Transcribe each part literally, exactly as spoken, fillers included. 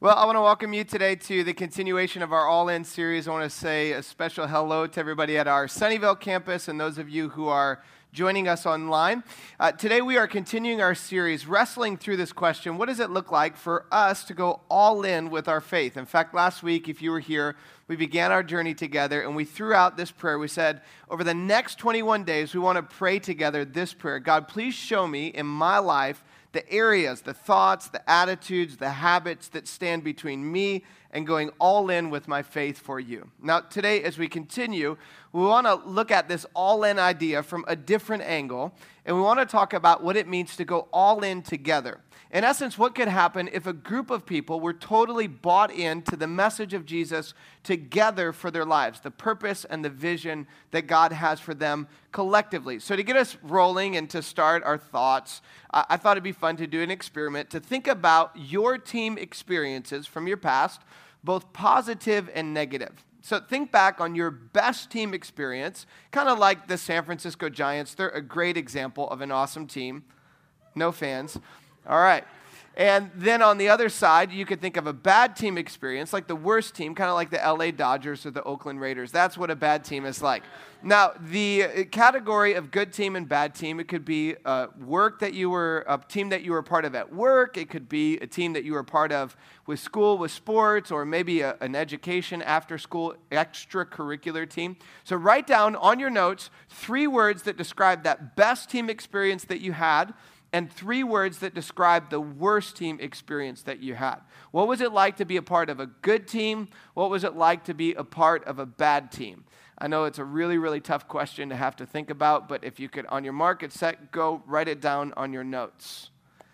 Well, I want to welcome you today to the continuation of our All In series. I want to say a special hello to everybody at our Sunnyvale campus and those of you who are joining us online. Uh, today we are continuing our series, wrestling through this question, what does it look like for us to go all in with our faith? In fact, last week, if you were here, we began our journey together and we threw out this prayer. We said, over the next twenty-one days, we want to pray together this prayer. God, please show me in my life the areas, the thoughts, the attitudes, the habits that stand between me and going all in with my faith for you. Now, today, as we continue, we want to look at this all-in idea from a different angle, and we want to talk about what it means to go all in together. In essence, what could happen if a group of people were totally bought into the message of Jesus together for their lives, the purpose and the vision that God has for them collectively. So to get us rolling and to start our thoughts, I, I thought it'd be fun to do an experiment to think about your team experiences from your past, both positive and negative. So think back on your best team experience, kind of like the San Francisco Giants. They're a great example of an awesome team. No fans. All right. And then on the other side, you could think of a bad team experience, like the worst team, kind of like the L A Dodgers or the Oakland Raiders. That's what a bad team is like. Now, the category of good team and bad team, it could be a work that you were, a team that you were part of at work. It could be a team that you were part of with school, with sports, or maybe a, an education after school extracurricular team. So write down on your notes three words that describe that best team experience that you had, and three words that describe the worst team experience that you had. What was it like to be a part of a good team? What was it like to be a part of a bad team? I know it's a really, really tough question to have to think about, but if you could, on your mark, get set, go, write it down on your notes.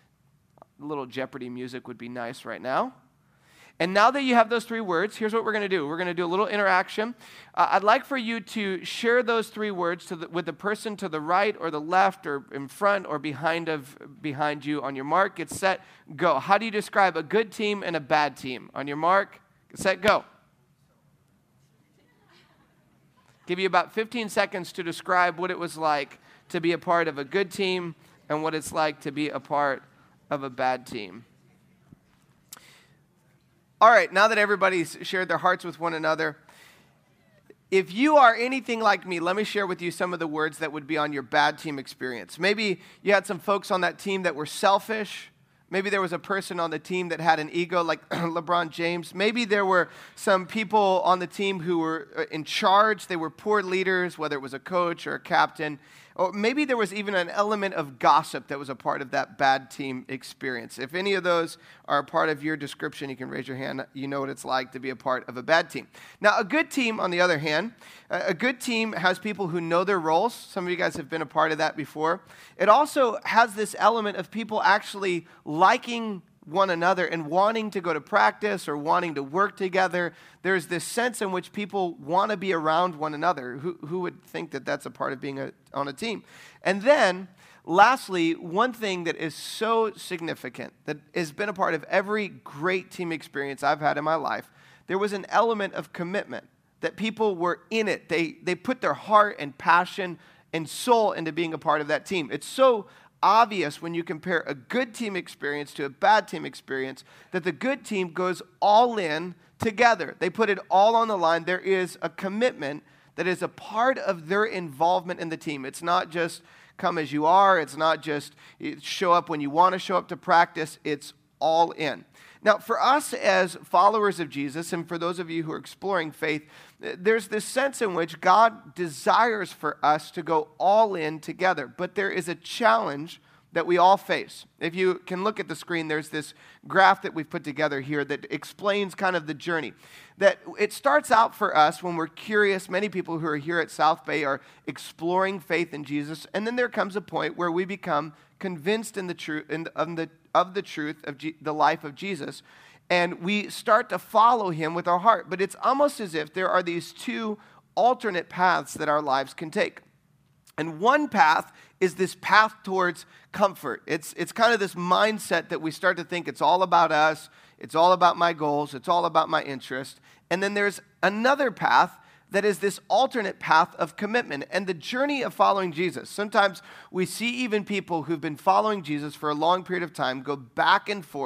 A little Jeopardy music would be nice right now. And now that you have those three words, here's what we're going to do. We're going to do a little interaction. Uh, I'd like for you to share those three words to the, with the person to the right or the left or in front or behind of behind you. On your mark, get set, go. How do you describe a good team and a bad team? On your mark, get set, go. Give you about fifteen seconds to describe what it was like to be a part of a good team and what it's like to be a part of a bad team. All right, now that everybody's shared their hearts with one another, if you are anything like me, let me share with you some of the words that would be on your bad team experience. Maybe you had some folks on that team that were selfish. Maybe there was a person on the team that had an ego like LeBron James. Maybe there were some people on the team who were in charge. They were poor leaders, whether it was a coach or a captain. Or maybe there was even an element of gossip that was a part of that bad team experience. If any of those are a part of your description, you can raise your hand. You know what it's like to be a part of a bad team. Now, a good team, on the other hand, a good team has people who know their roles. Some of you guys have been a part of that before. It also has this element of people actually liking one another and wanting to go to practice or wanting to work together. There's this sense in which people want to be around one another. Who, who would think that that's a part of being a, on a team? And then, lastly, one thing that is so significant, that has been a part of every great team experience I've had in my life, there was an element of commitment, that people were in it. They, they put their heart and passion and soul into being a part of that team. It's so obvious when you compare a good team experience to a bad team experience that the good team goes all in together. They put it all on the line. There is a commitment that is a part of their involvement in the team. It's not just come as you are. It's not just show up when you want to show up to practice. It's all in. Now, for us as followers of Jesus, and for those of you who are exploring faith, there's this sense in which God desires for us to go all in together. But there is a challenge that we all face. If you can look at the screen, there's this graph that we've put together here that explains kind of the journey. That it starts out for us when we're curious. Many people who are here at South Bay are exploring faith in Jesus. And then there comes a point where we become convinced in the truth in the, of the of the truth of G- the life of Jesus, and we start to follow him with our heart. But it's almost as if there are these two alternate paths that our lives can take. And one path is this path towards comfort. It's it's kind of this mindset that we start to think it's all about us, it's all about my goals, it's all about my interest. And then there's another path that is this alternate path of commitment and the journey of following Jesus. Sometimes we see even people who've been following Jesus for a long period of time go back and forth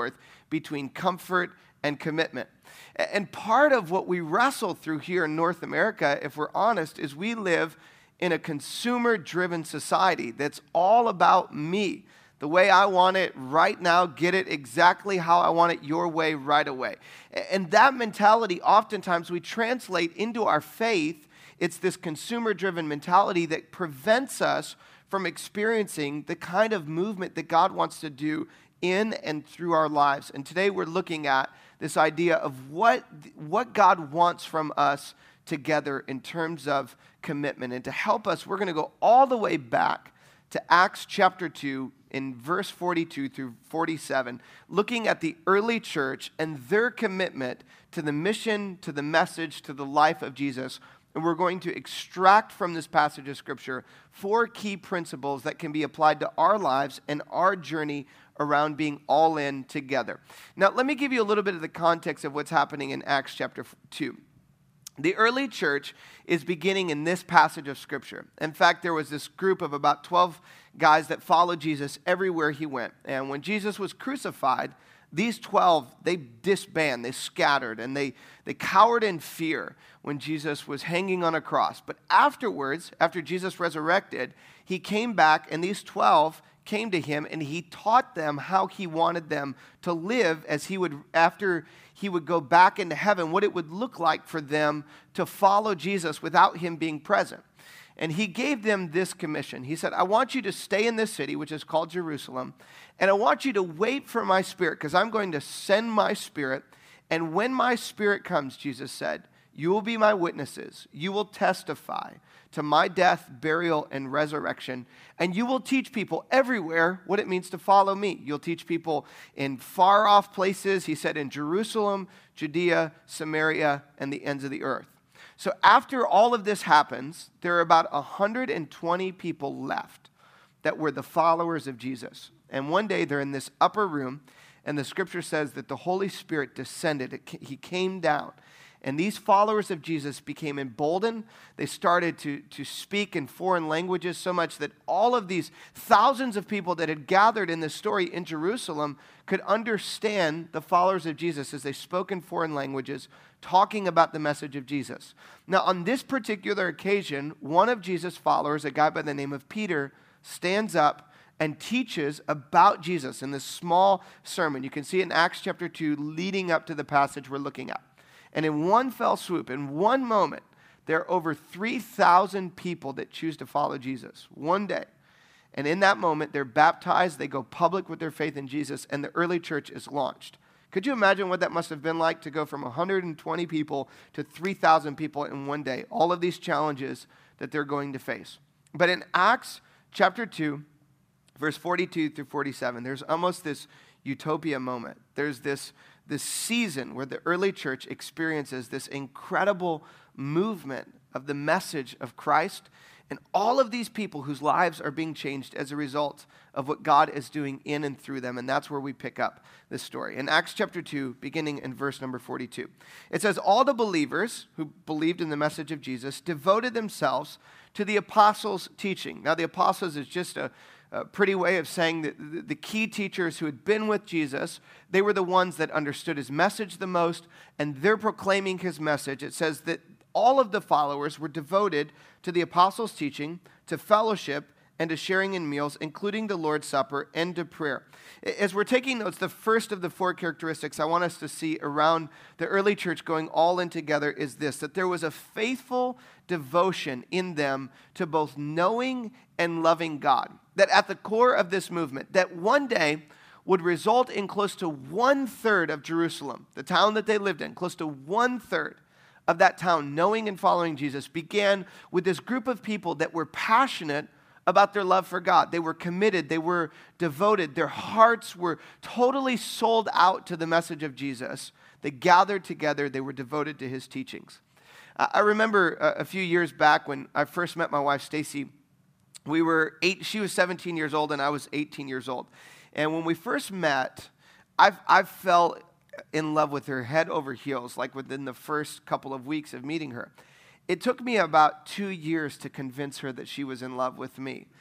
between comfort and commitment. And part of what we wrestle through here in North America, if we're honest, is we live in a consumer-driven society that's all about me. The way I want it right now, get it exactly how I want it, your way, right away. And that mentality, oftentimes we translate into our faith. It's this consumer-driven mentality that prevents us from experiencing the kind of movement that God wants to do in and through our lives. And today we're looking at this idea of what, what God wants from us together in terms of commitment. And to help us, we're going to go all the way back to Acts chapter two in verse forty-two through forty-seven, looking at the early church and their commitment to the mission, to the message, to the life of Jesus. And we're going to extract from this passage of Scripture four key principles that can be applied to our lives and our journey around being all in together. Now, let me give you a little bit of the context of what's happening in Acts chapter two. The early church is beginning in this passage of Scripture. In fact, there was this group of about twelve guys that followed Jesus everywhere he went. And when Jesus was crucified, these twelve, they disbanded, they scattered, and they, they cowered in fear when Jesus was hanging on a cross. But afterwards, after Jesus resurrected, he came back, and these twelve came to him, and he taught them how he wanted them to live as he would, after he would go back into heaven, what it would look like for them to follow Jesus without him being present. And he gave them this commission. He said, I want you to stay in this city, which is called Jerusalem, and I want you to wait for my Spirit, because I'm going to send my Spirit. And when my Spirit comes, Jesus said, you will be my witnesses. You will testify to my death, burial, and resurrection. And you will teach people everywhere what it means to follow me. You'll teach people in far off places. He said in Jerusalem, Judea, Samaria, and the ends of the earth. So after all of this happens, there are about one hundred twenty people left that were the followers of Jesus. And one day they're in this upper room, and the Scripture says that the Holy Spirit descended. He came down. And these followers of Jesus became emboldened. They started to, to speak in foreign languages so much that all of these thousands of people that had gathered in this story in Jerusalem could understand the followers of Jesus as they spoke in foreign languages, talking about the message of Jesus. Now, on this particular occasion, one of Jesus' followers, a guy by the name of Peter, stands up and teaches about Jesus in this small sermon. You can see it in Acts chapter two, leading up to the passage we're looking at. And in one fell swoop, in one moment, there are over three thousand people that choose to follow Jesus one day. And in that moment, they're baptized, they go public with their faith in Jesus, and the early church is launched. Could you imagine what that must have been like to go from one hundred twenty people to three thousand people in one day? All of these challenges that they're going to face. But in Acts chapter two, verse forty-two through forty-seven, there's almost this utopia moment. There's this this season where the early church experiences this incredible movement of the message of Christ, and all of these people whose lives are being changed as a result of what God is doing in and through them. And that's where we pick up this story. In Acts chapter two, beginning in verse number forty-two, it says, all the believers who believed in the message of Jesus devoted themselves to the apostles' teaching. Now, the apostles is just a A pretty way of saying that the key teachers who had been with Jesus, they were the ones that understood his message the most, and they're proclaiming his message. It says that all of the followers were devoted to the apostles' teaching, to fellowship, and to sharing in meals, including the Lord's Supper and to prayer. As we're taking notes, the first of the four characteristics I want us to see around the early church going all in together is this, that there was a faithful devotion in them to both knowing and loving God. That at the core of this movement, that one day would result in close to one-third of Jerusalem, the town that they lived in, close to one-third of that town knowing and following Jesus, began with this group of people that were passionate about their love for God. They were committed. They were devoted. Their hearts were totally sold out to the message of Jesus. They gathered together. They were devoted to his teachings. I remember a few years back when I first met my wife, Stacy. We were eight, she was seventeen years old and I was eighteen years old. And when we first met, I I fell in love with her head over heels, like within the first couple of weeks of meeting her. It took me about two years to convince her that she was in love with me.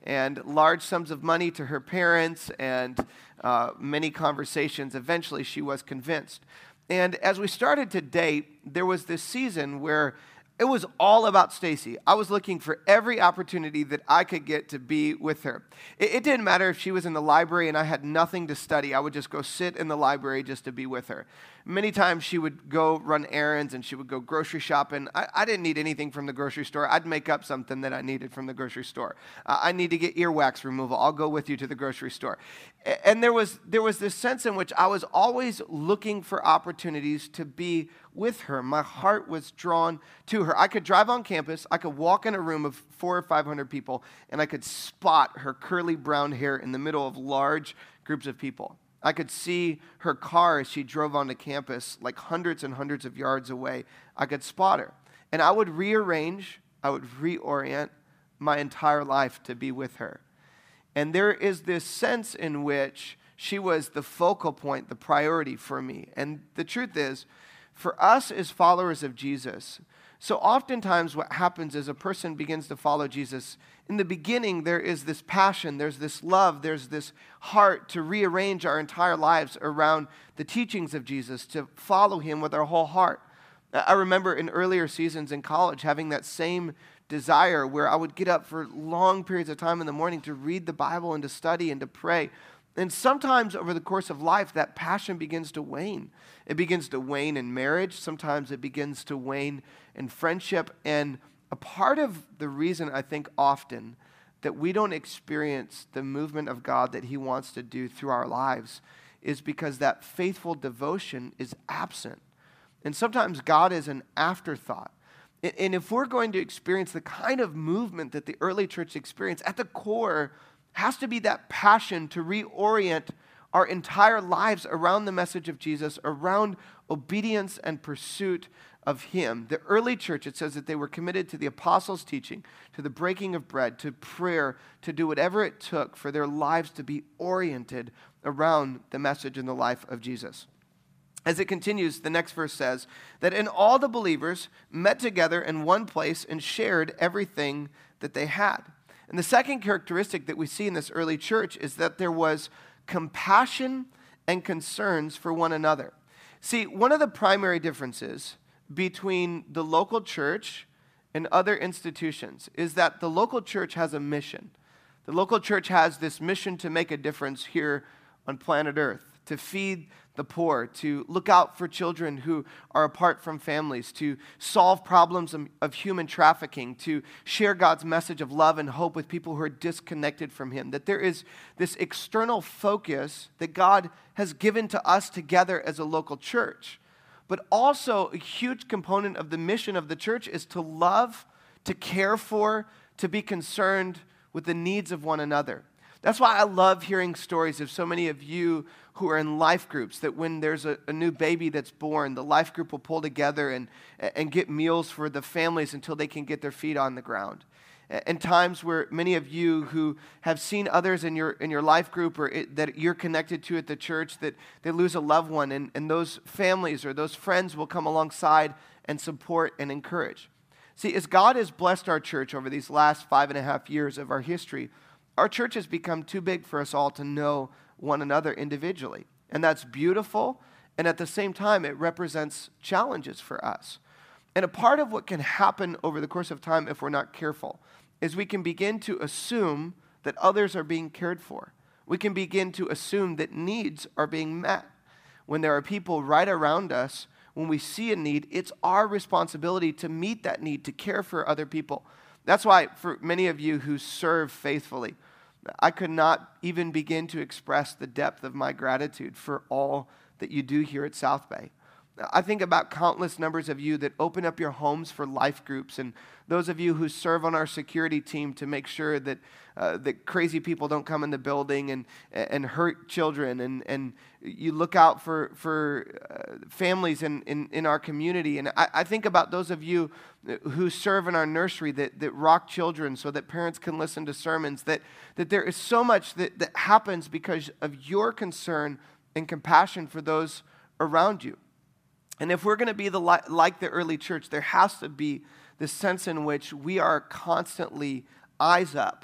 and large sums of money to her parents and uh, many conversations. Eventually, she was convinced. And as we started to date, there was this season where it was all about Stacy. I was looking for every opportunity that I could get to be with her. It, it didn't matter if she was in the library and I had nothing to study. I would just go sit in the library just to be with her. Many times she would go run errands and she would go grocery shopping. I, I didn't need anything from the grocery store. I'd make up something that I needed from the grocery store. Uh, I need to get earwax removal. I'll go with you to the grocery store. And there was there was this sense in which I was always looking for opportunities to be with her. My heart was drawn to her. I could drive on campus. I could walk in a room of four or five hundred people, and I could spot her curly brown hair in the middle of large groups of people. I could see her car as she drove onto campus, like hundreds and hundreds of yards away. I could spot her. And I would rearrange, I would reorient my entire life to be with her. And there is this sense in which she was the focal point, the priority for me. And the truth is, for us as followers of Jesus, so oftentimes what happens is a person begins to follow Jesus. In the beginning, there is this passion, there's this love, there's this heart to rearrange our entire lives around the teachings of Jesus, to follow him with our whole heart. I remember in earlier seasons in college having that same desire where I would get up for long periods of time in the morning to read the Bible and to study and to pray. And sometimes over the course of life, that passion begins to wane. It begins to wane in marriage. Sometimes it begins to wane in friendship. And a part of the reason, I think, often that we don't experience the movement of God that he wants to do through our lives is because that faithful devotion is absent. And sometimes God is an afterthought. And if we're going to experience the kind of movement that the early church experienced, at the core has to be that passion to reorient our entire lives around the message of Jesus, around obedience and pursuit of him. The early church, it says that they were committed to the apostles' teaching, to the breaking of bread, to prayer, to do whatever it took for their lives to be oriented around the message and the life of Jesus. As it continues, the next verse says that in all the believers met together in one place and shared everything that they had. And the second characteristic that we see in this early church is that there was compassion and concerns for one another. See, one of the primary differences between the local church and other institutions is that the local church has a mission. The local church has this mission to make a difference here on planet Earth, to feed the poor, to look out for children who are apart from families, to solve problems of, of human trafficking, to share God's message of love and hope with people who are disconnected from him. That there is this external focus that God has given to us together as a local church. But also a huge component of the mission of the church is to love, to care for, to be concerned with the needs of one another. That's why I love hearing stories of so many of you who are in life groups, that when there's a, a new baby that's born, the life group will pull together and, and get meals for the families until they can get their feet on the ground. And times where many of you who have seen others in your in your life group or it, that you're connected to at the church, that they lose a loved one, and, and those families or those friends will come alongside and support and encourage. See, as God has blessed our church over these last five and a half years of our history, our church has become too big for us all to know one another individually. And that's beautiful, and at the same time, it represents challenges for us. And a part of what can happen over the course of time if we're not careful is we can begin to assume that others are being cared for. We can begin to assume that needs are being met. When there are people right around us, when we see a need, it's our responsibility to meet that need, to care for other people. That's why for many of you who serve faithfully, I could not even begin to express the depth of my gratitude for all that you do here at South Bay. I think about countless numbers of you that open up your homes for life groups, and those of you who serve on our security team to make sure that uh, that crazy people don't come in the building and and hurt children, and, and you look out for for uh, families in, in, in our community. And I, I think about those of you who serve in our nursery that, that rock children so that parents can listen to sermons, that, that there is so much that, that happens because of your concern and compassion for those around you. And if we're going to be the li- like the early church, there has to be this sense in which we are constantly eyes up,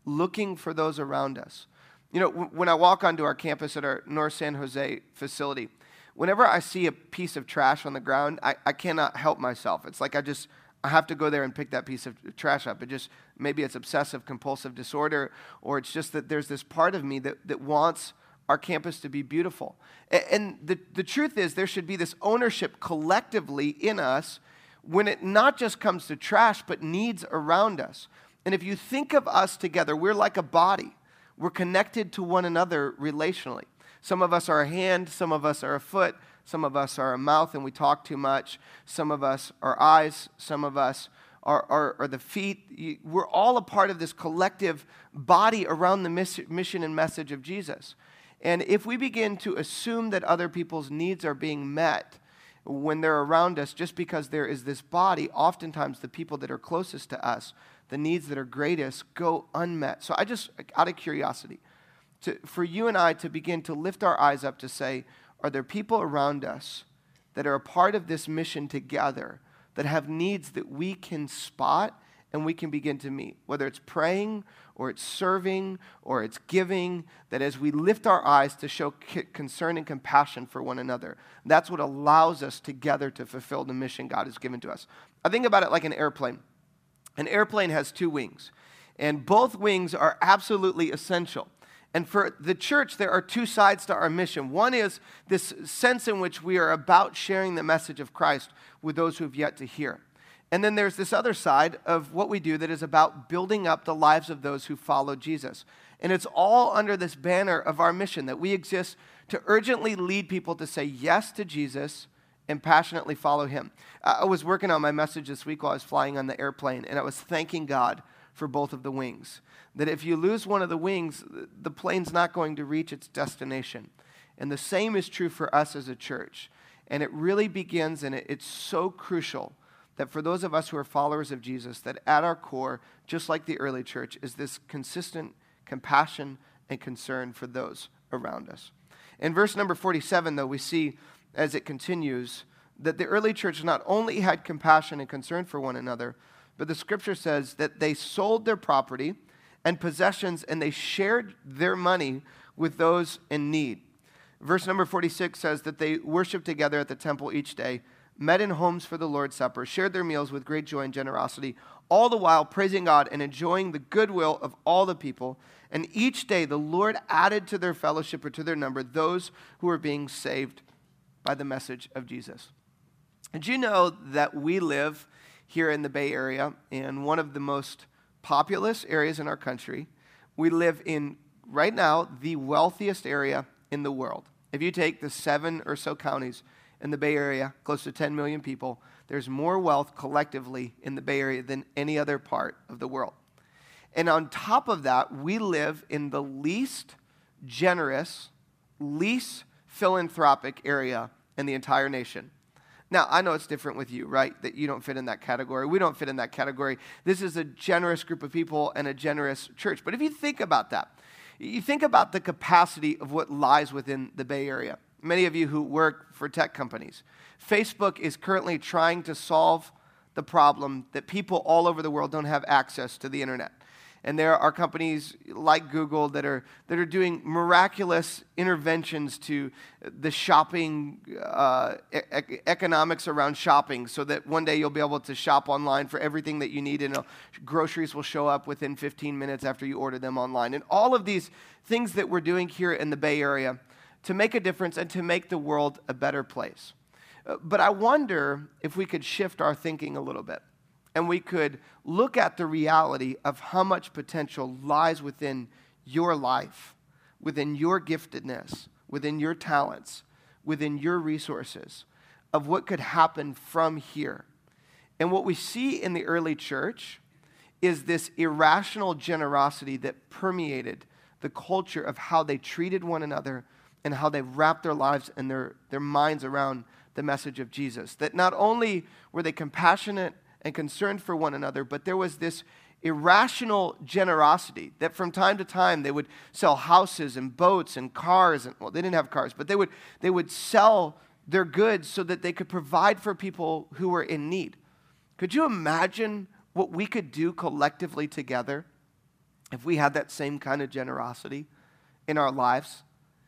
looking for those around us. You know, w- when I walk onto our campus at our North San Jose facility, whenever I see a piece of trash on the ground, I, I cannot help myself. It's like I just, I have to go there and pick that piece of trash up. It just, maybe it's obsessive compulsive disorder, or it's just that there's this part of me that, that wants our campus to be beautiful. And, and the, the truth is there should be this ownership collectively in us when it not just comes to trash, but needs around us. And if you think of us together, we're like a body. We're connected to one another relationally. Some of us are a hand, some of us are a foot, some of us are a mouth and we talk too much, some of us are eyes, some of us are, are, are the feet. We're all a part of this collective body around the mission and message of Jesus. And if we begin to assume that other people's needs are being met when they're around us, just because there is this body, oftentimes the people that are closest to us, the needs that are greatest, go unmet. So I just, out of curiosity, to, for you and I to begin to lift our eyes up to say, are there people around us that are a part of this mission together that have needs that we can spot and we can begin to meet? Whether it's praying or it's serving or it's giving, that as we lift our eyes to show concern and compassion for one another, that's what allows us together to fulfill the mission God has given to us. I think about it like an airplane. An airplane has two wings, and both wings are absolutely essential. And for the church, there are two sides to our mission. One is this sense in which we are about sharing the message of Christ with those who have yet to hear. And then there's this other side of what we do that is about building up the lives of those who follow Jesus. And it's all under this banner of our mission, that we exist to urgently lead people to say yes to Jesus and passionately follow him. I was working on my message this week while I was flying on the airplane, and I was thanking God for both of the wings. That if you lose one of the wings, the plane's not going to reach its destination. And the same is true for us as a church. And it really begins, and it, it's so crucial that for those of us who are followers of Jesus, that at our core, just like the early church, is this consistent compassion and concern for those around us. In verse number forty-seven, though, we see as it continues that the early church not only had compassion and concern for one another, but the scripture says that they sold their property and possessions and they shared their money with those in need. Verse number forty-six says that they worshiped together at the temple each day, met in homes for the Lord's Supper, shared their meals with great joy and generosity, all the while praising God and enjoying the goodwill of all the people. And each day the Lord added to their fellowship or to their number those who were being saved by the message of Jesus. Did you know that we live here in the Bay Area in one of the most populous areas in our country? We live in, right now, the wealthiest area in the world. If you take the seven or so counties in the Bay Area, close to ten million people, there's more wealth collectively in the Bay Area than any other part of the world. And on top of that, we live in the least generous, least philanthropic area in the entire nation. Now, I know it's different with you, right? That you don't fit in that category. We don't fit in that category. This is a generous group of people and a generous church. But if you think about that, you think about the capacity of what lies within the Bay Area. Many of you who work for tech companies, Facebook is currently trying to solve the problem that people all over the world don't have access to the internet. And there are companies like Google that are that are doing miraculous interventions to the shopping uh, e- economics around shopping, so that one day you'll be able to shop online for everything that you need, and uh, groceries will show up within fifteen minutes after you order them online. And all of these things that we're doing here in the Bay Area to make a difference and to make the world a better place. Uh, but I wonder if we could shift our thinking a little bit, and we could look at the reality of how much potential lies within your life, within your giftedness, within your talents, within your resources, of what could happen from here. And what we see in the early church is this irrational generosity that permeated the culture of how they treated one another and how they wrapped their lives and their, their minds around the message of Jesus. That not only were they compassionate and concerned for one another, but there was this irrational generosity that from time to time they would sell houses and boats and cars, and well, they didn't have cars, but they would they would sell their goods so that they could provide for people who were in need. Could you imagine what we could do collectively together if we had that same kind of generosity in our lives?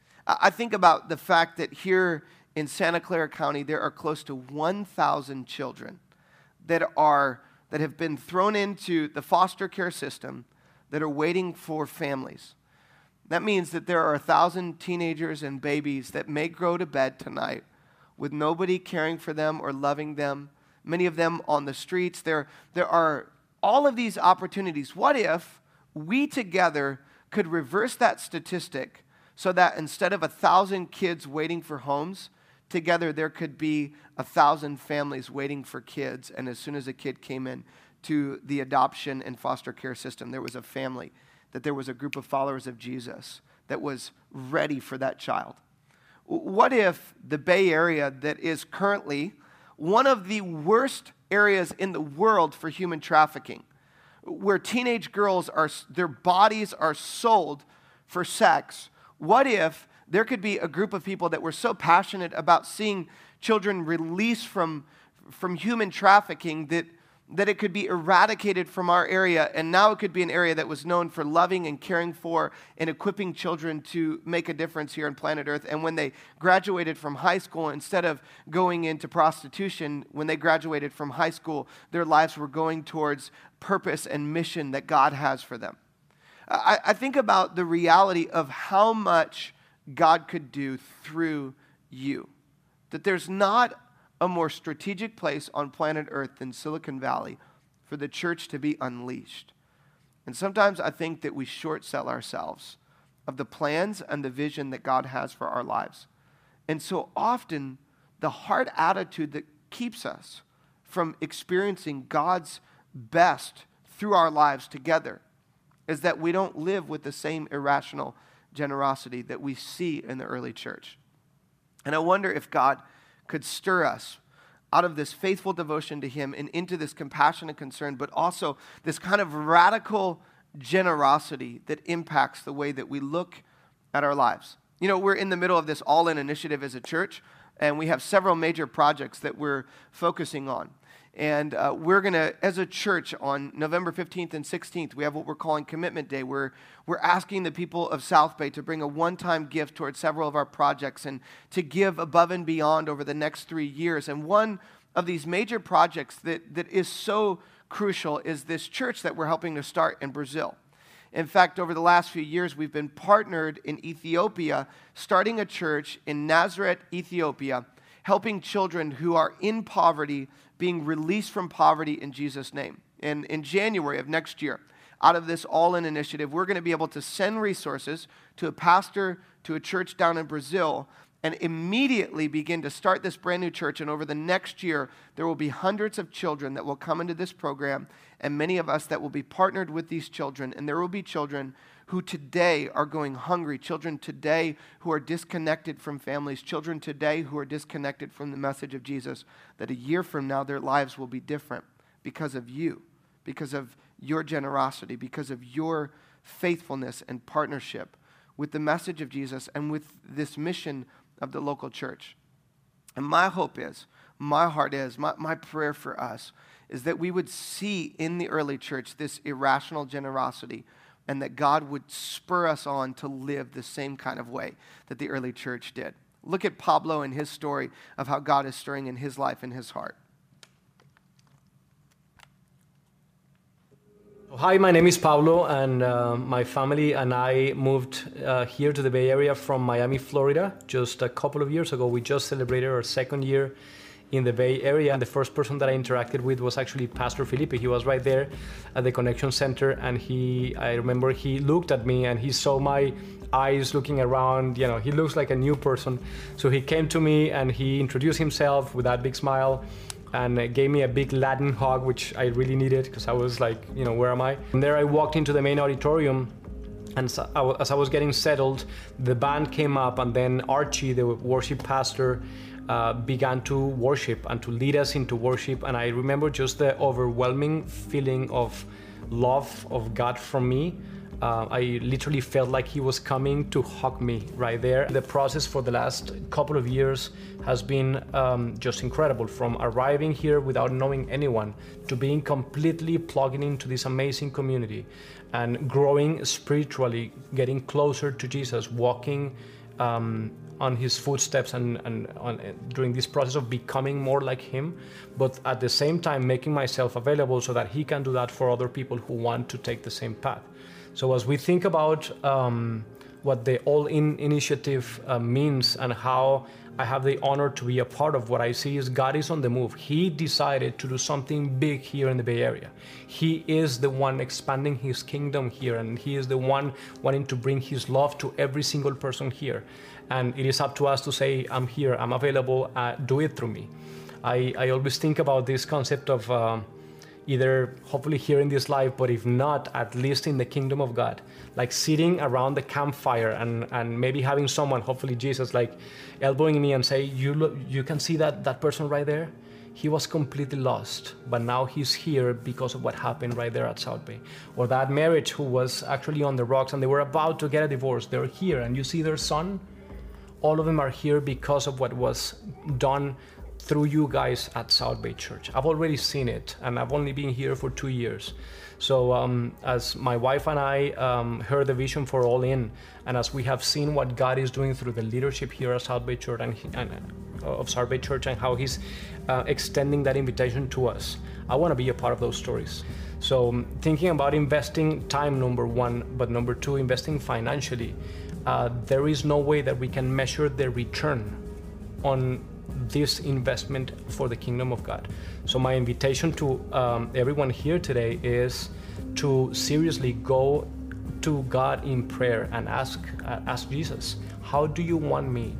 I think about the fact that here in Santa Clara County, there are close to one thousand children that are that have been thrown into the foster care system that are waiting for families. That means that there are one thousand teenagers and babies that may go to bed tonight with nobody caring for them or loving them, many of them on the streets. There, there are all of these opportunities. What if we together could reverse that statistic so that instead of a thousand kids waiting for homes, together there could be a thousand families waiting for kids, and as soon as a kid came in to the adoption and foster care system, there was a family, that there was a group of followers of Jesus that was ready for that child. What if the Bay Area, that is currently one of the worst areas in the world for human trafficking, where teenage girls are, their bodies are sold for sex, what if there could be a group of people that were so passionate about seeing children released from, from human trafficking that, that it could be eradicated from our area, and now it could be an area that was known for loving and caring for and equipping children to make a difference here on planet Earth. And when they graduated from high school, instead of going into prostitution, when they graduated from high school, their lives were going towards purpose and mission that God has for them. I, I think about the reality of how much God could do through you. That there's not a more strategic place on planet Earth than Silicon Valley for the church to be unleashed. And sometimes I think that we short sell ourselves of the plans and the vision that God has for our lives. And so often, the hard attitude that keeps us from experiencing God's best through our lives together is that we don't live with the same irrational generosity that we see in the early church. And I wonder if God could stir us out of this faithful devotion to Him and into this compassion and concern, but also this kind of radical generosity that impacts the way that we look at our lives. You know, we're in the middle of this all-in initiative as a church, and we have several major projects that we're focusing on. And uh, we're going to, as a church, on November fifteenth and sixteenth, we have what we're calling Commitment Day, where we're asking the people of South Bay to bring a one-time gift towards several of our projects and to give above and beyond over the next three years. And one of these major projects that, that is so crucial is this church that we're helping to start in Brazil. In fact, over the last few years, we've been partnered in Ethiopia, starting a church in Nazareth, Ethiopia, helping children who are in poverty being released from poverty in Jesus' name. And in January of next year, out of this all-in initiative, we're going to be able to send resources to a pastor, to a church down in Brazil, and immediately begin to start this brand new church. And over the next year, there will be hundreds of children that will come into this program, and many of us that will be partnered with these children. And there will be children who today are going hungry, children today who are disconnected from families, children today who are disconnected from the message of Jesus, that a year from now their lives will be different because of you, because of your generosity, because of your faithfulness and partnership with the message of Jesus and with this mission of the local church. And my hope is, my heart is, my, my prayer for us is that we would see in the early church this irrational generosity, and that God would spur us on to live the same kind of way that the early church did. Look at Pablo and his story of how God is stirring in his life and his heart. Hi, my name is Pablo, and uh, my family and I moved uh, here to the Bay Area from Miami, Florida, just a couple of years ago. We just celebrated our second year in the Bay Area, and the first person that I interacted with was actually Pastor Felipe. He was right there at the Connection Center, and he, I remember he looked at me and he saw my eyes looking around. You know, he looks like a new person. So he came to me and he introduced himself with that big smile and gave me a big Latin hug, which I really needed because I was like, you know, where am I? And there I walked into the main auditorium, and so I, as I was getting settled, the band came up, and then Archie, the worship pastor, Uh, began to worship and to lead us into worship. And I remember just the overwhelming feeling of love of God from me Uh, I literally felt like he was coming to hug me right there. The process for the last couple of years has been um, just incredible. From arriving here without knowing anyone to being completely plugging into this amazing community and growing spiritually, getting closer to Jesus, walking um, on his footsteps and, and on, uh, during this process of becoming more like him, but at the same time making myself available so that he can do that for other people who want to take the same path. So as we think about um, what the All-In initiative uh, means and how I have the honor to be a part of, what I see is God is on the move. He decided to do something big here in the Bay Area. He is the one expanding his kingdom here, and he is the one wanting to bring his love to every single person here. And it is up to us to say, I'm here, I'm available, uh, do it through me. I, I always think about this concept of uh, either hopefully here in this life, but if not, at least in the kingdom of God, like sitting around the campfire and, and maybe having someone, hopefully Jesus, like elbowing me and say, you look, you can see that, that person right there? He was completely lost, but now he's here because of what happened right there at South Bay. Or that marriage who was actually on the rocks and they were about to get a divorce, they're here, and you see their son? All of them are here because of what was done through you guys at South Bay Church. I've already seen it, and I've only been here for two years. So um, as my wife and I um, heard the vision for All In, and as we have seen what God is doing through the leadership here at South Bay Church and, and uh, of South Bay Church, and how He's uh, extending that invitation to us, I want to be a part of those stories. So um, thinking about investing time, number one, but number two, investing financially. Uh, there is no way that we can measure the return on this investment for the kingdom of God. So my invitation to um, everyone here today is to seriously go to God in prayer and ask uh, ask Jesus, how do you want me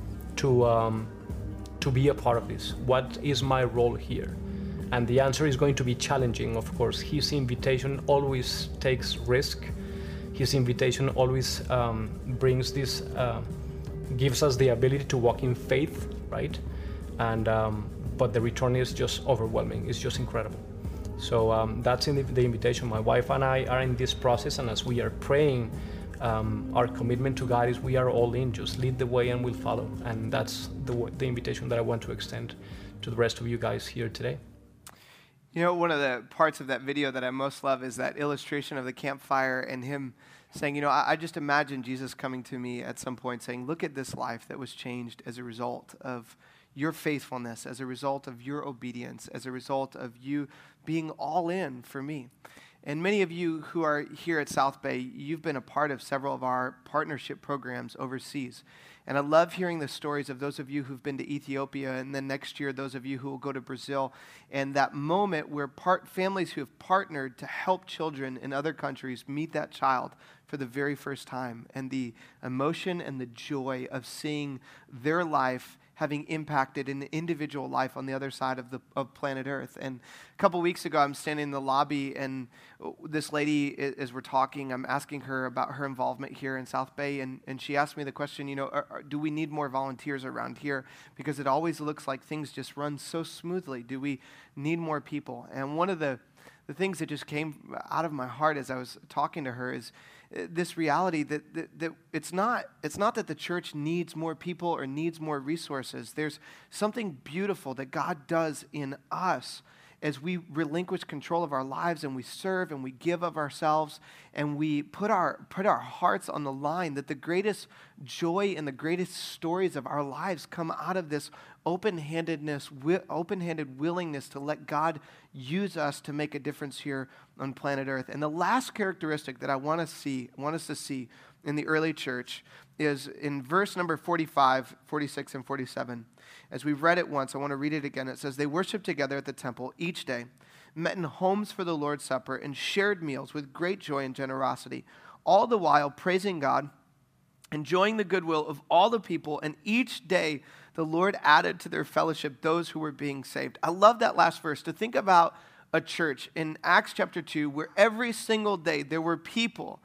to um, to be a part of this? What is my role here? And the answer is going to be challenging, of course. His invitation always takes risk. His invitation always um, brings this, uh, gives us the ability to walk in faith, right? And um, but the return is just overwhelming. It's just incredible. So um, that's in the, the invitation. My wife and I are in this process, and as we are praying, um, our commitment to God is we are all in. Just lead the way, and we'll follow. And that's the the invitation that I want to extend to the rest of you guys here today. You know, one of the parts of that video that I most love is that illustration of the campfire and him saying, you know, I, I just imagine Jesus coming to me at some point saying, look at this life that was changed as a result of your faithfulness, as a result of your obedience, as a result of you being all in for me. And many of you who are here at South Bay, you've been a part of several of our partnership programs overseas. And I love hearing the stories of those of you who've been to Ethiopia, and then next year, those of you who will go to Brazil, and that moment where part, families who have partnered to help children in other countries meet that child for the very first time, and the emotion and the joy of seeing their life having impacted an individual life on the other side of the of planet Earth. And a couple weeks ago, I'm standing in the lobby, and this lady, as we're talking, I'm asking her about her involvement here in South Bay, and, and she asked me the question, you know, are, are, do we need more volunteers around here? Because it always looks like things just run so smoothly. Do we need more people? And one of the, the things that just came out of my heart as I was talking to her is this reality that, that, that it's not it's not that the church needs more people or needs more resources. There's something beautiful that God does in us as we relinquish control of our lives and we serve and we give of ourselves and we put our put our hearts on the line, that the greatest joy and the greatest stories of our lives come out of this open-handedness, wi- open-handed willingness to let God use us to make a difference here on planet Earth. And the last characteristic that I want to see, want us to see in the early church is in verse number forty-five, forty-six, and forty-seven. As we've read it once, I want to read it again. It says, they worshiped together at the temple each day, met in homes for the Lord's Supper, and shared meals with great joy and generosity, all the while praising God, enjoying the goodwill of all the people, and each day the Lord added to their fellowship those who were being saved. I love that last verse, to think about a church in Acts chapter two where every single day there were people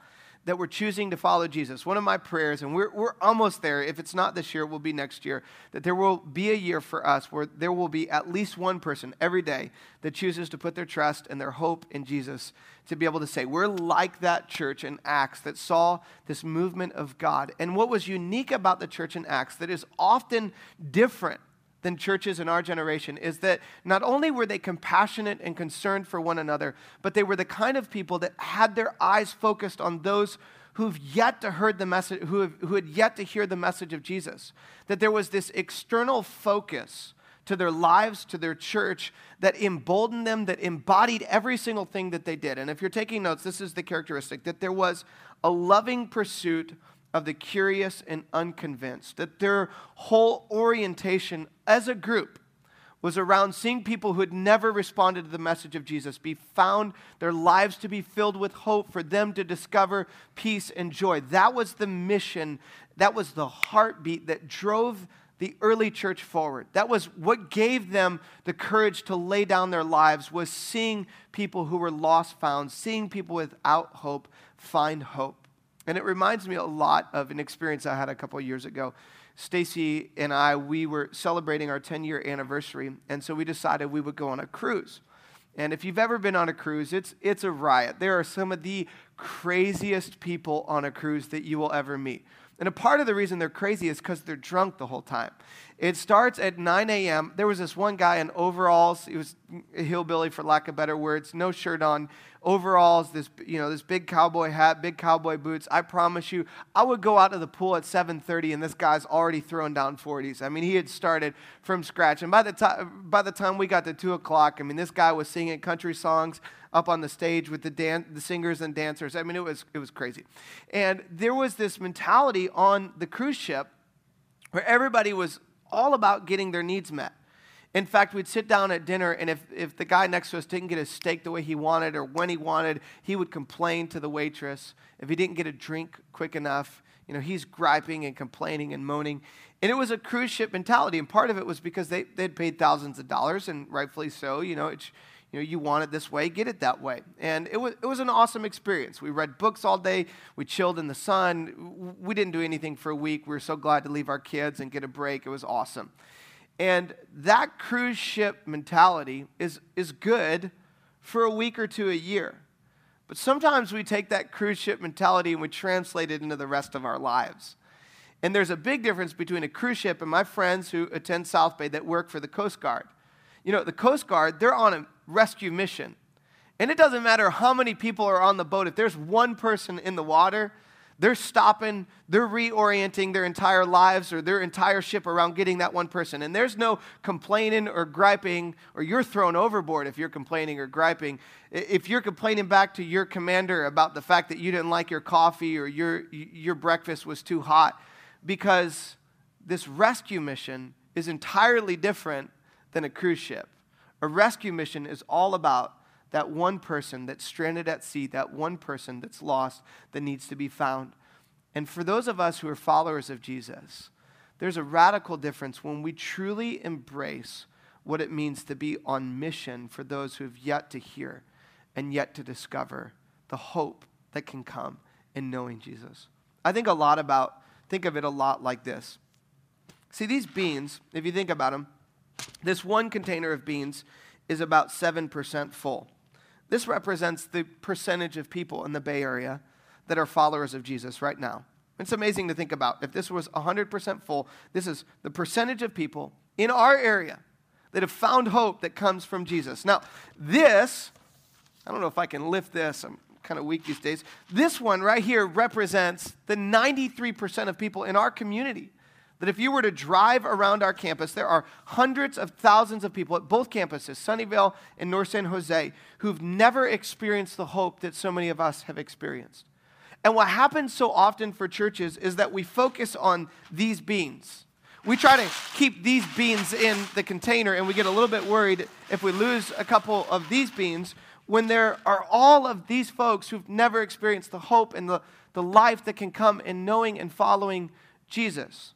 that we're choosing to follow Jesus. One of my prayers, and we're, we're almost there, if it's not this year, it will be next year, that there will be a year for us where there will be at least one person every day that chooses to put their trust and their hope in Jesus, to be able to say, we're like that church in Acts that saw this movement of God. And what was unique about the church in Acts that is often different than churches in our generation is that not only were they compassionate and concerned for one another, but they were the kind of people that had their eyes focused on those who've yet to heard the message, who, have, who had yet to hear the message of Jesus. That there was this external focus to their lives, to their church, that emboldened them, that embodied every single thing that they did. And if you're taking notes, this is the characteristic, that there was a loving pursuit of the curious and unconvinced, that their whole orientation as a group was around seeing people who had never responded to the message of Jesus be found, their lives to be filled with hope, for them to discover peace and joy. That was the mission, that was the heartbeat that drove the early church forward. That was what gave them the courage to lay down their lives, was seeing people who were lost found, seeing people without hope find hope. And it reminds me a lot of an experience I had a couple of years ago. Stacy and I, we were celebrating our ten-year anniversary, and so we decided we would go on a cruise. And if you've ever been on a cruise, it's it's a riot. There are some of the craziest people on a cruise that you will ever meet. And a part of the reason they're crazy is because they're drunk the whole time. It starts at nine a.m. There was this one guy in overalls. He was a hillbilly, for lack of better words, no shirt on, overalls, this you know this big cowboy hat, big cowboy boots. I promise you, I would go out to the pool at seven thirty, and this guy's already throwing down forties. I mean, he had started from scratch. And by the time by the time we got to two o'clock, I mean, this guy was singing country songs up on the stage with the dan- the singers and dancers. I mean, it was it was crazy. And there was this mentality on the cruise ship where everybody was all about getting their needs met. In fact, we'd sit down at dinner, and if, if the guy next to us didn't get his steak the way he wanted or when he wanted, he would complain to the waitress. If he didn't get a drink quick enough, you know, he's griping and complaining and moaning. And it was a cruise ship mentality, and part of it was because they, they'd paid thousands of dollars, and rightfully so. You know, it's, you know, you want it this way, get it that way. And it was it was an awesome experience. We read books all day. We chilled in the sun. We didn't do anything for a week. We were so glad to leave our kids and get a break. It was awesome. And that cruise ship mentality is, is good for a week or two a year. But sometimes we take that cruise ship mentality and we translate it into the rest of our lives. And there's a big difference between a cruise ship and my friends who attend South Bay that work for the Coast Guard. You know, the Coast Guard, they're on a rescue mission. And it doesn't matter how many people are on the boat. If there's one person in the water, they're stopping, they're reorienting their entire lives or their entire ship around getting that one person. And there's no complaining or griping, or you're thrown overboard if you're complaining or griping. If you're complaining back to your commander about the fact that you didn't like your coffee or your, your breakfast was too hot, because this rescue mission is entirely different than a cruise ship. A rescue mission is all about that one person that's stranded at sea, that one person that's lost that needs to be found. And for those of us who are followers of Jesus, there's a radical difference when we truly embrace what it means to be on mission for those who have yet to hear and yet to discover the hope that can come in knowing Jesus. I think a lot about, think of it a lot like this. See, these beans, if you think about them, this one container of beans is about seven percent full. This represents the percentage of people in the Bay Area that are followers of Jesus right now. It's amazing to think about. If this was one hundred percent full, this is the percentage of people in our area that have found hope that comes from Jesus. Now, this, I don't know if I can lift this. I'm kind of weak these days. This one right here represents the ninety-three percent of people in our community. That if you were to drive around our campus, there are hundreds of thousands of people at both campuses, Sunnyvale and North San Jose, who've never experienced the hope that so many of us have experienced. And what happens so often for churches is that we focus on these beans. We try to keep these beans in the container, and we get a little bit worried if we lose a couple of these beans when there are all of these folks who've never experienced the hope and the, the life that can come in knowing and following Jesus.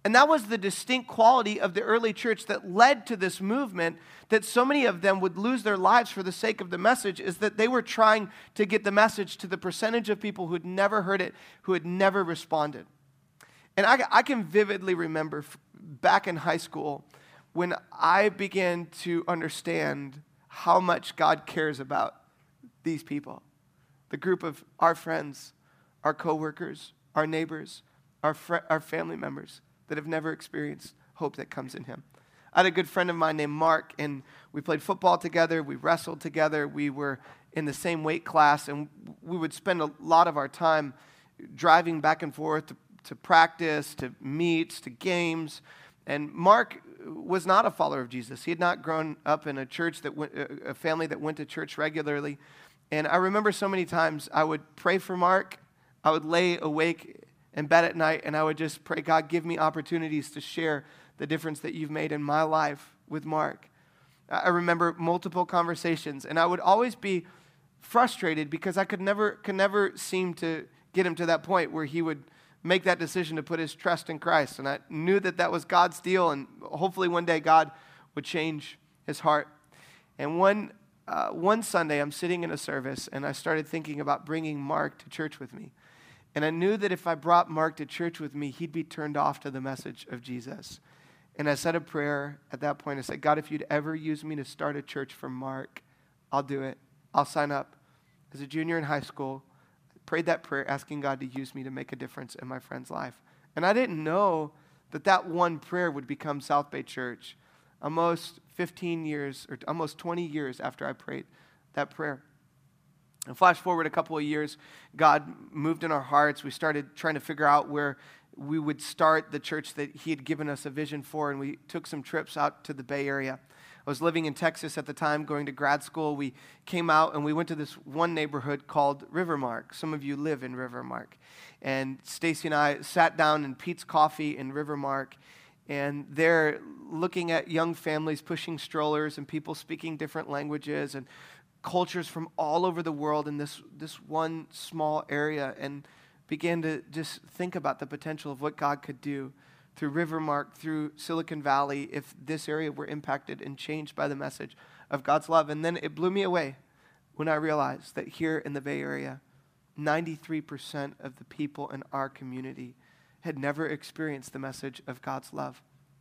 And that was the distinct quality of the early church that led to this movement, that so many of them would lose their lives for the sake of the message, is that they were trying to get the message to the percentage of people who had never heard it, who had never responded. And I, I can vividly remember back in high school when I began to understand how much God cares about these people, the group of our friends, our coworkers, our neighbors, our fr- our family members that have never experienced hope that comes in him. I had a good friend of mine named Mark, and we played football together, we wrestled together, we were in the same weight class, and we would spend a lot of our time driving back and forth to, to practice, to meets, to games. And Mark was not a follower of Jesus. He had not grown up in a church that went, a family that went to church regularly. And I remember so many times I would pray for Mark, I would lay awake in bed at night, and I would just pray, God, give me opportunities to share the difference that you've made in my life with Mark. I remember multiple conversations, and I would always be frustrated because I could never, could never seem to get him to that point where he would make that decision to put his trust in Christ. And I knew that that was God's deal, and hopefully one day God would change his heart. And one, uh, one Sunday, I'm sitting in a service, and I started thinking about bringing Mark to church with me. And I knew that if I brought Mark to church with me, he'd be turned off to the message of Jesus. And I said a prayer at that point. I said, God, if you'd ever use me to start a church for Mark, I'll do it. I'll sign up. As a junior in high school, I prayed that prayer, asking God to use me to make a difference in my friend's life. And I didn't know that that one prayer would become South Bay Church almost fifteen years, or almost twenty years after I prayed that prayer. And flash forward a couple of years, God moved in our hearts. We started trying to figure out where we would start the church that he had given us a vision for, and we took some trips out to the Bay Area. I was living in Texas at the time, going to grad school. We came out, and we went to this one neighborhood called Rivermark. Some of you live in Rivermark. And Stacy and I sat down in Pete's Coffee in Rivermark, and they're looking at young families pushing strollers and people speaking different languages and cultures from all over the world in this, this one small area, and began to just think about the potential of what God could do through Rivermark, through Silicon Valley, if this area were impacted and changed by the message of God's love. And then it blew me away when I realized that here in the Bay Area, ninety-three percent of the people in our community had never experienced the message of God's love.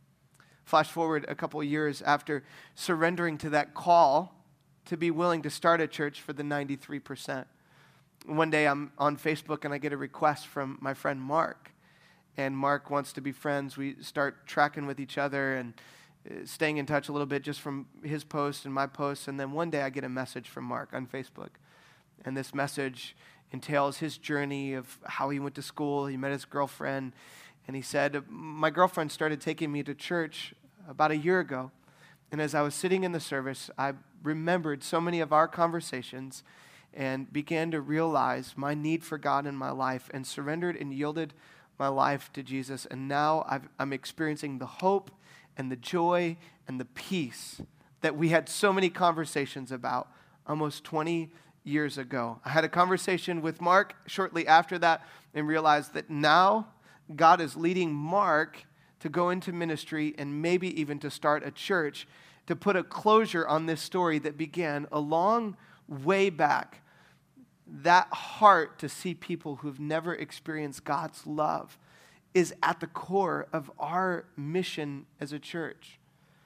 Flash forward a couple of years after surrendering to that call to be willing to start a church for the ninety-three percent. One day I'm on Facebook and I get a request from my friend Mark. And Mark wants to be friends. We start tracking with each other and staying in touch a little bit just from his posts and my posts. And then one day I get a message from Mark on Facebook. And this message entails his journey of how he went to school. He met his girlfriend. And he said, my girlfriend started taking me to church about a year ago. And as I was sitting in the service, I remembered so many of our conversations and began to realize my need for God in my life, and surrendered and yielded my life to Jesus. And now I've, I'm experiencing the hope and the joy and the peace that we had so many conversations about almost twenty years ago. I had a conversation with Mark shortly after that and realized that now God is leading Mark to go into ministry and maybe even to start a church, to put a closure on this story that began a long way back. That heart to see people who've never experienced God's love is at the core of our mission as a church.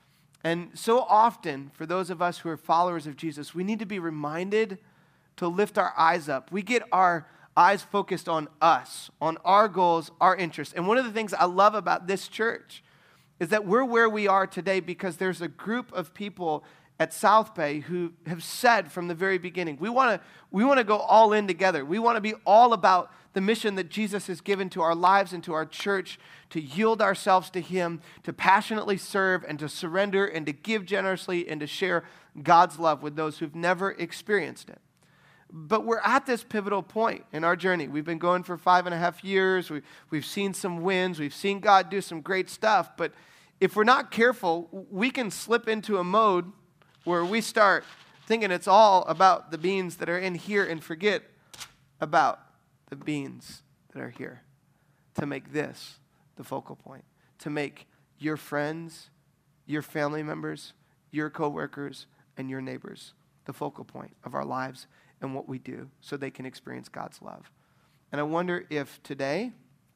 And so often, for those of us who are followers of Jesus, we need to be reminded to lift our eyes up. We get our eyes focused on us, on our goals, our interests. And one of the things I love about this church is that we're where we are today because there's a group of people at South Bay who have said from the very beginning, we want to we want to go all in together. We want to be all about the mission that Jesus has given to our lives and to our church, to yield ourselves to him, to passionately serve and to surrender and to give generously and to share God's love with those who've never experienced it. But we're at this pivotal point in our journey. We've been going for five and a half years. We, we've seen some wins. We've seen God do some great stuff. But if we're not careful, we can slip into a mode where we start thinking it's all about the beans that are in here and forget about the beans that are here, to make this the focal point, to make your friends, your family members, your coworkers, and your neighbors the focal point of our lives and what we do so they can experience God's love. And I wonder if today,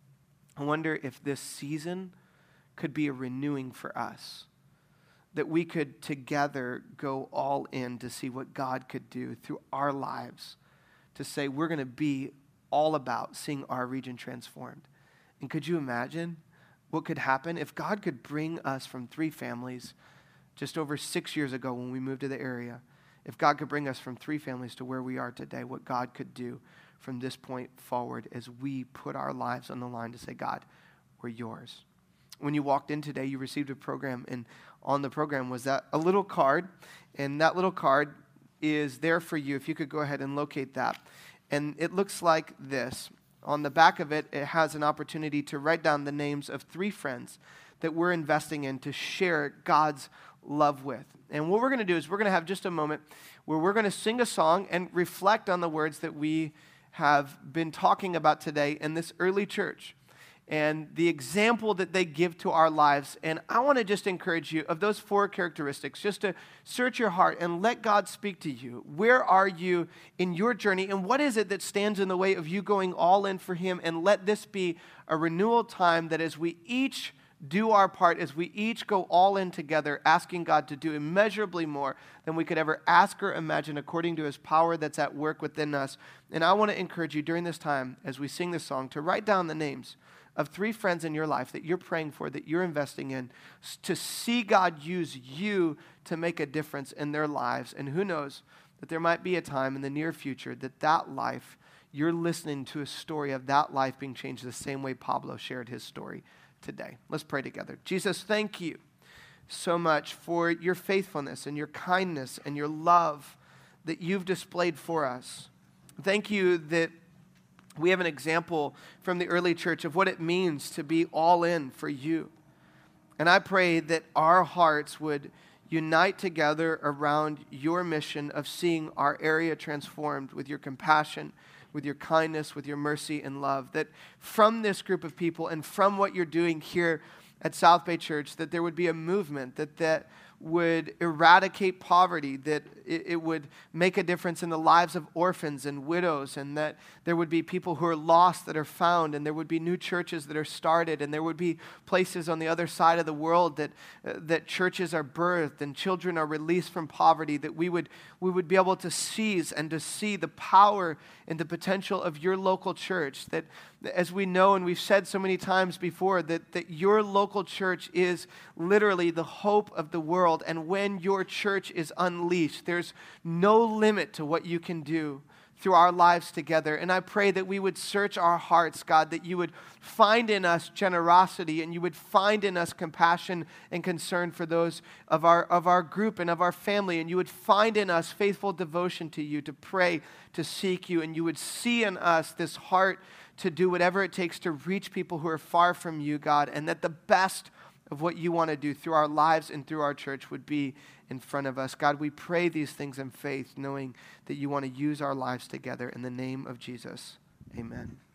I wonder if this season could be a renewing for us, that we could together go all in to see what God could do through our lives, to say we're going to be all about seeing our region transformed. And could you imagine what could happen if God could bring us from three families just over six years ago when we moved to the area? If God could bring us from three families to where we are today, what God could do from this point forward as we put our lives on the line to say, God, we're yours. When you walked in today, you received a program, and on the program was that a little card, and that little card is there for you. If you could go ahead and locate that. And it looks like this. On the back of it, it has an opportunity to write down the names of three friends that we're investing in to share God's love with. And what we're going to do is we're going to have just a moment where we're going to sing a song and reflect on the words that we have been talking about today in this early church and the example that they give to our lives. And I want to just encourage you of those four characteristics, just to search your heart and let God speak to you. Where are you in your journey, and what is it that stands in the way of you going all in for Him? And let this be a renewal time that as we each do our part, as we each go all in together, asking God to do immeasurably more than we could ever ask or imagine according to His power that's at work within us. And I want to encourage you during this time, as we sing this song, to write down the names of three friends in your life that you're praying for, that you're investing in, to see God use you to make a difference in their lives. And who knows, that there might be a time in the near future that that life, you're listening to a story of that life being changed the same way Pablo shared his story today. Let's pray together. Jesus, thank you so much for your faithfulness and your kindness and your love that you've displayed for us. Thank you that we have an example from the early church of what it means to be all in for you. And I pray that our hearts would unite together around your mission of seeing our area transformed with your compassion, with your kindness, with your mercy and love. That from this group of people and from what you're doing here at South Bay Church, that there would be a movement that that would eradicate poverty, that it, it would make a difference in the lives of orphans and widows, and that there would be people who are lost that are found, and there would be new churches that are started, and there would be places on the other side of the world that uh, that churches are birthed and children are released from poverty, that we would we would be able to seize and to see the power and the potential of your local church. That as we know, and we've said so many times before, that, that your local church is literally the hope of the world. And when your church is unleashed, there's no limit to what you can do through our lives together. And I pray that we would search our hearts, God, that you would find in us generosity and you would find in us compassion and concern for those of our of our group and of our family, and you would find in us faithful devotion to you, to pray, to seek you, and you would see in us this heart to do whatever it takes to reach people who are far from you, God, and that the best of what you want to do through our lives and through our church would be in front of us. God, we pray these things in faith, knowing that you want to use our lives together. In the name of Jesus, amen.